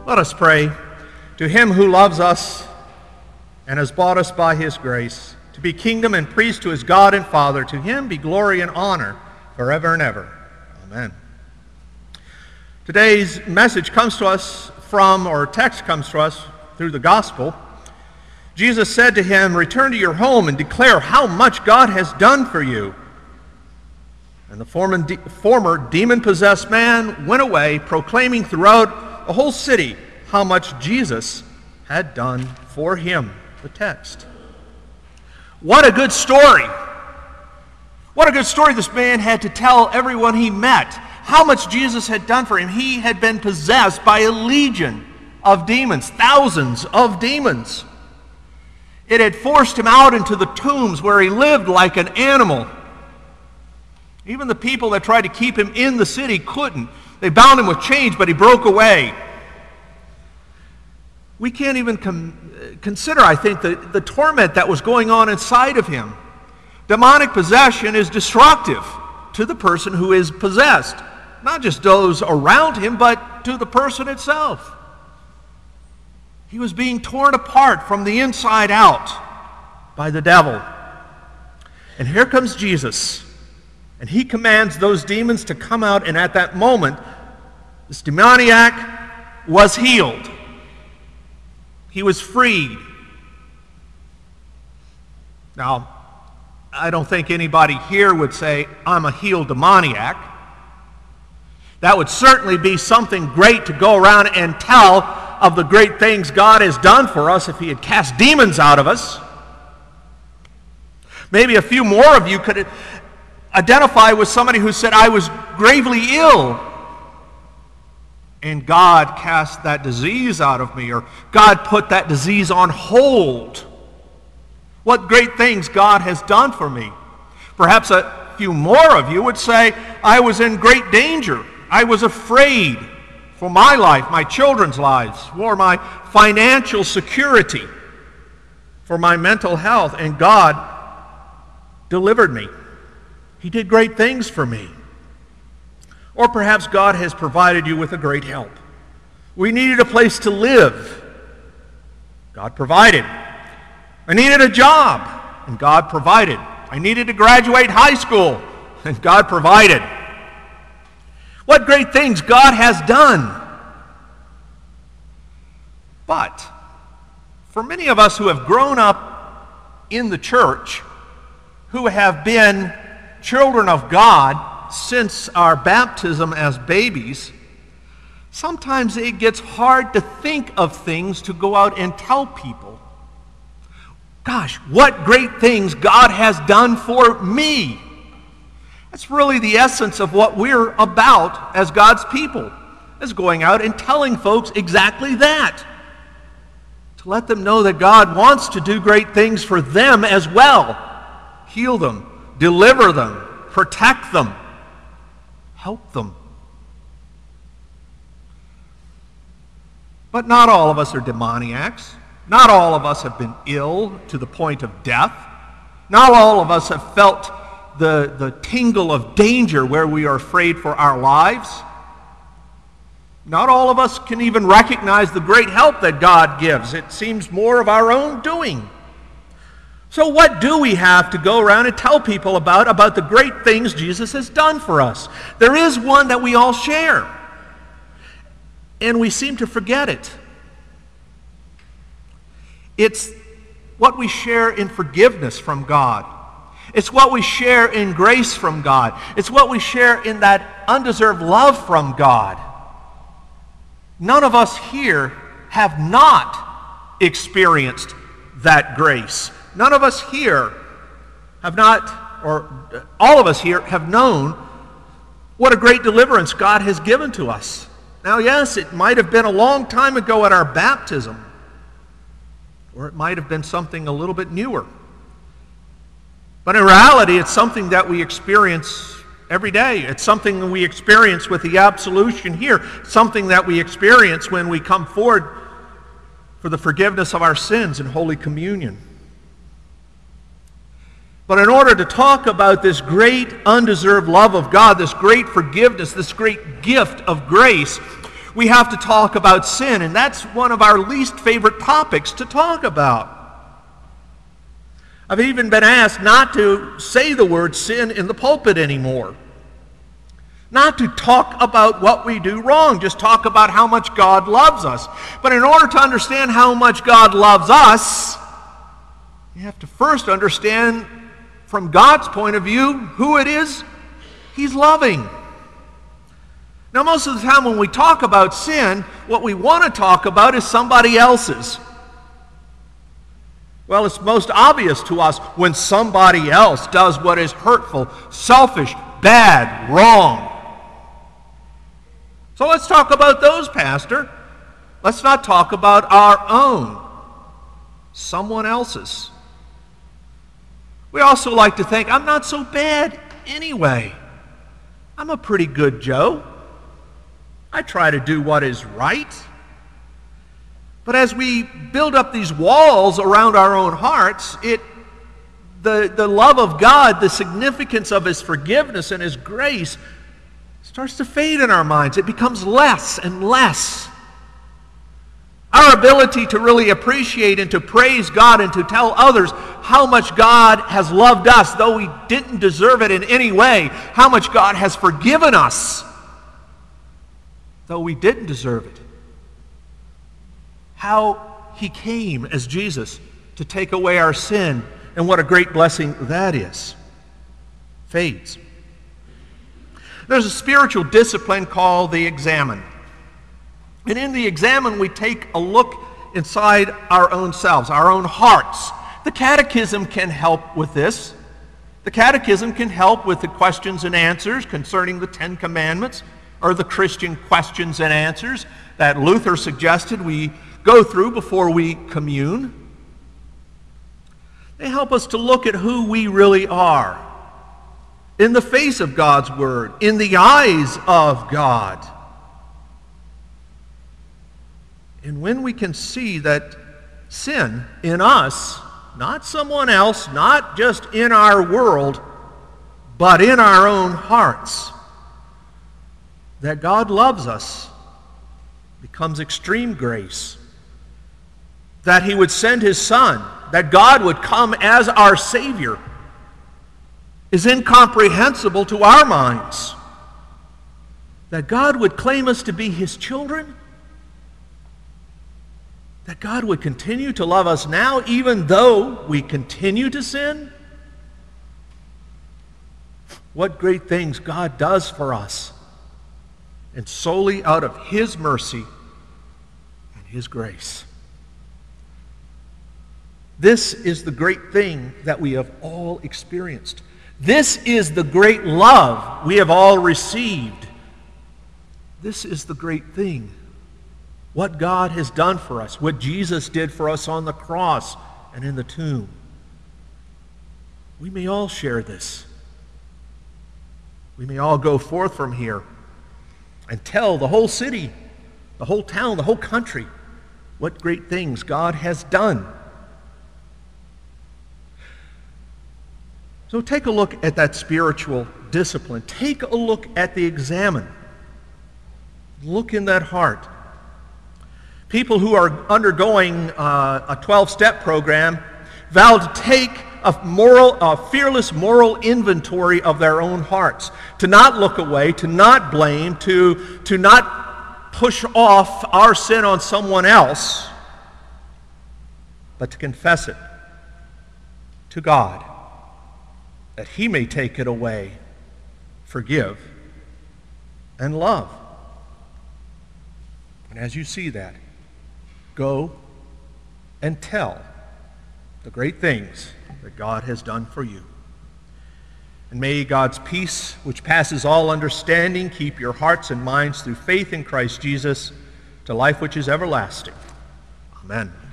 Let us pray. To him who loves us and has bought us by his grace, to be kingdom and priest to his God and Father, to him be glory and honor forever and ever. Amen. Today's message comes to us text comes to us through the gospel. Jesus said to him, "Return to your home and declare how much God has done for you." And the former demon-possessed man went away, proclaiming throughout the whole city how much Jesus had done for him. The text. What a good story. What a good story this man had to tell everyone he met. How much Jesus had done for him. He had been possessed by a legion of demons, thousands of demons. It had forced him out into the tombs where he lived like an animal. Even the people that tried to keep him in the city couldn't. They bound him with chains, but he broke away. We can't even consider, I think, the torment that was going on inside of him. Demonic possession is destructive to the person who is possessed. Not just those around him, but to the person itself. He was being torn apart from the inside out by the devil. And here comes Jesus. And he commands those demons to come out, and at that moment, this demoniac was healed. He was freed. Now, I don't think anybody here would say, "I'm a healed demoniac." That would certainly be something great to go around and tell of the great things God has done for us if he had cast demons out of us. Maybe a few more of you could identify with somebody who said, "I was gravely ill, and God cast that disease out of me," or "God put that disease on hold." What great things God has done for me. Perhaps a few more of you would say, "I was in great danger. I was afraid for my life, my children's lives, for my financial security, for my mental health, and God delivered me. He did great things for me." Or perhaps God has provided you with a great help. We needed a place to live. God provided. I needed a job, and God provided. I needed to graduate high school, and God provided. What great things God has done. But for many of us who have grown up in the church, who have been children of God since our baptism as babies, sometimes it gets hard to think of things to go out and tell people. Gosh, what great things God has done for me. That's really the essence of what we're about as God's people, is going out and telling folks exactly that. To let them know that God wants to do great things for them as well. Heal them, deliver them, protect them, help them. But not all of us are demoniacs. Not all of us have been ill to the point of death. Not all of us have felt the tingle of danger where we are afraid for our lives. Not all of us can even recognize the great help that God gives. It seems more of our own doing. So what do we have to go around and tell people about the great things Jesus has done for us? There is one that we all share, and we seem to forget it. It's what we share in forgiveness from God. It's what we share in grace from God. It's what we share in that undeserved love from God. None of us here have not experienced that grace. None of us here have not, or all of us here have known what a great deliverance God has given to us. Now, yes, it might have been a long time ago at our baptism, or it might have been something a little bit newer. But in reality, it's something that we experience every day. It's something that we experience with the absolution here, something that we experience when we come forward for the forgiveness of our sins in Holy Communion. But in order to talk about this great undeserved love of God, this great forgiveness, this great gift of grace, we have to talk about sin, and that's one of our least favorite topics to talk about. I've even been asked not to say the word sin in the pulpit anymore. Not to talk about what we do wrong, just talk about how much God loves us. But in order to understand how much God loves us, you have to first understand from God's point of view who it is He's loving. Now, most of the time when we talk about sin, what we want to talk about is somebody else's. Well, it's most obvious to us when somebody else does what is hurtful, selfish, bad, wrong. So let's talk about those, Pastor. Let's not talk about our own, someone else's. We also like to think, I'm not so bad anyway. I'm a pretty good Joe. I try to do what is right. But as we build up these walls around our own hearts, the love of God, the significance of His forgiveness and His grace starts to fade in our minds. It becomes less and less. Our ability to really appreciate and to praise God and to tell others how much God has loved us, though we didn't deserve it in any way, how much God has forgiven us, though we didn't deserve it. How He came as Jesus to take away our sin, and what a great blessing that is, fades. There's a spiritual discipline called the Examen. And in the Examen, we take a look inside our own selves, our own hearts. The Catechism can help with this. The Catechism can help with the questions and answers concerning the Ten Commandments, or the Christian questions and answers that Luther suggested we go through before we commune. They help us to look at who we really are in the face of God's Word, in the eyes of God. And when we can see that sin in us, not someone else, not just in our world, but in our own hearts, that God loves us, becomes extreme grace. That He would send His Son, that God would come as our Savior, is incomprehensible to our minds. That God would claim us to be His children, that God would continue to love us now even though we continue to sin. What great things God does for us, and solely out of His mercy and His grace. This is the great thing that we have all experienced. This is the great love we have all received. This is the great thing. What God has done for us, what Jesus did for us on the cross and in the tomb. We may all share this. We may all go forth from here and tell the whole city, the whole town, the whole country, what great things God has done. So take a look at that spiritual discipline. Take a look at the Examen. Look in that heart. People who are undergoing a 12-step program vow to take a fearless moral inventory of their own hearts, to not look away, to not blame, to not push off our sin on someone else, but to confess it to God, that He may take it away, forgive, and love. And as you see that, go and tell the great things that God has done for you. And may God's peace, which passes all understanding, keep your hearts and minds through faith in Christ Jesus to life which is everlasting. Amen.